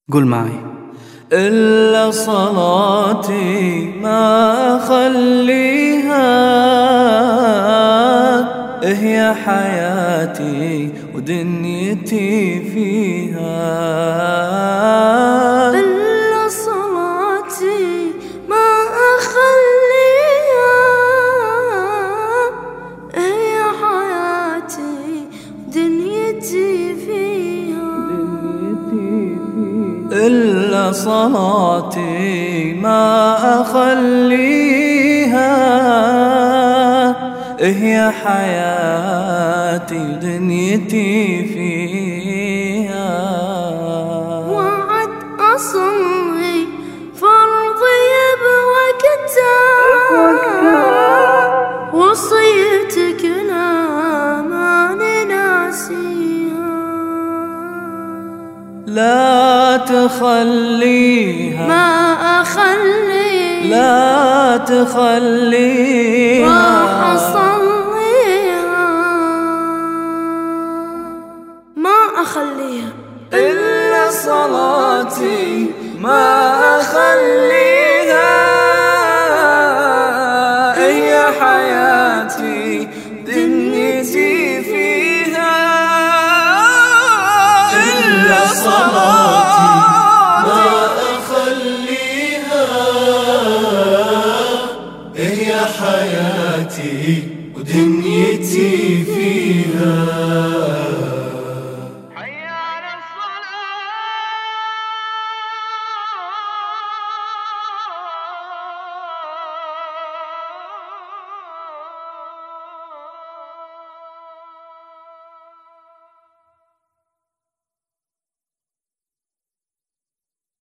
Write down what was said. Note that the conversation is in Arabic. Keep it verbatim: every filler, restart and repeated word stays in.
قول معي. إلا صلاتي ما أخليها، هي حياتي ودنيتي فيها. إلا صلاتي ما أخليها، هي حياتي ودنيتي فيها. إلا صلاتي ما أخليها، هي حياتي ودنيتي فيها. وعد أصلي فرضي بوقتها، وصيتك لا ماني ناسيها. لا تخليها ما أخليها، لا تخليها، راح أصليها ما أخليها. إلا صلاتي ما أخليها.